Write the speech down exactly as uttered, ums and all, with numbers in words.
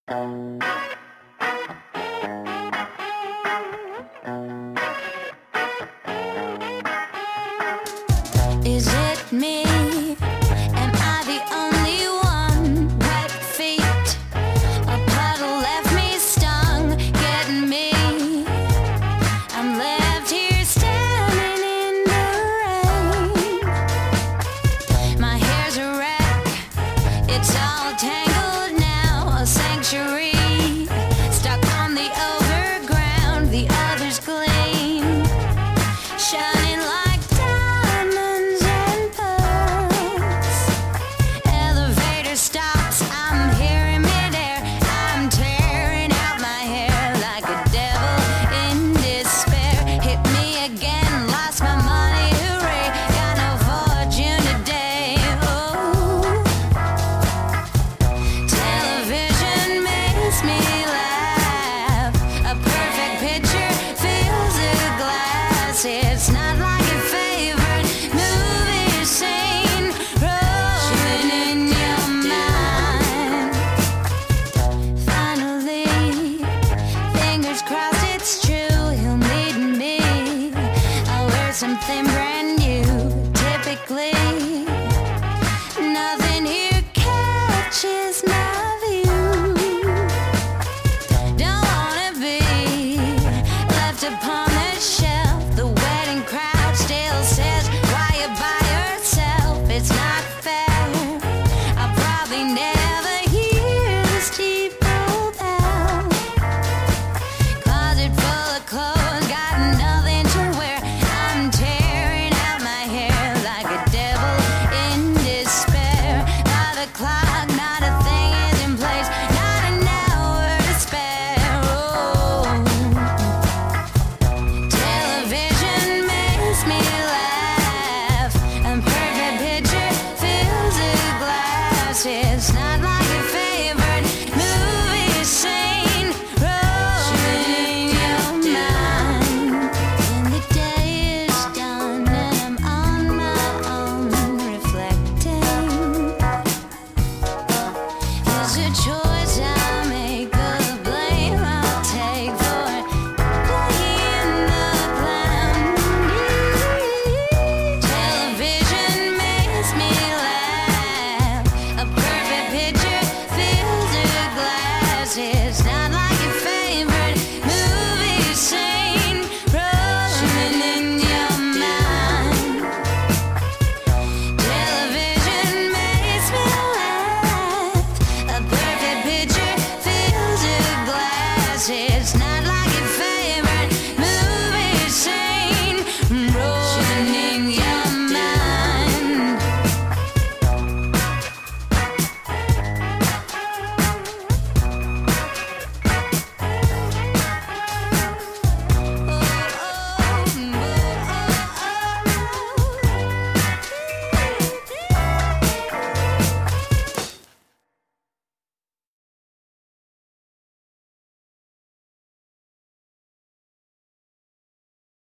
Is it me? Am I the only one? Wet feet, a puddle left me stung, getting me. I'm left here standing in the rain. My hair's a wreck, it's all tangled now. A sanctuary, stuck on the overground. The others gleam, shining like diamonds and pearls. Elevator stops, I'm here in midair. I'm tearing out my hair like a devil in despair. Hit me again, lost my money, hooray. Got no fortune today. Oh, television makes me laugh. A perfect picture fills a glass. It's not like your favorite movie scene rolling in your mind. Finally, fingers crossed it's true, he'll meet me. I'll wear something brand new. Typically, nothing here catches my view. Don't wanna be left upon the shelf. The wedding crowd still says, why you by yourself? It's not fair. I'll probably never hear the steeple bell. Closet full of clothes, got nothing to wear. I'm tearing out my hair like a devil in despair. Not a clock, not a thing is in place, not an hour to spare. Oh, television makes me laugh. A perfect picture fills a glass. It's not like your favorite movie scene rolling in your mind. When the day is done and I'm on my own reflecting, is a choice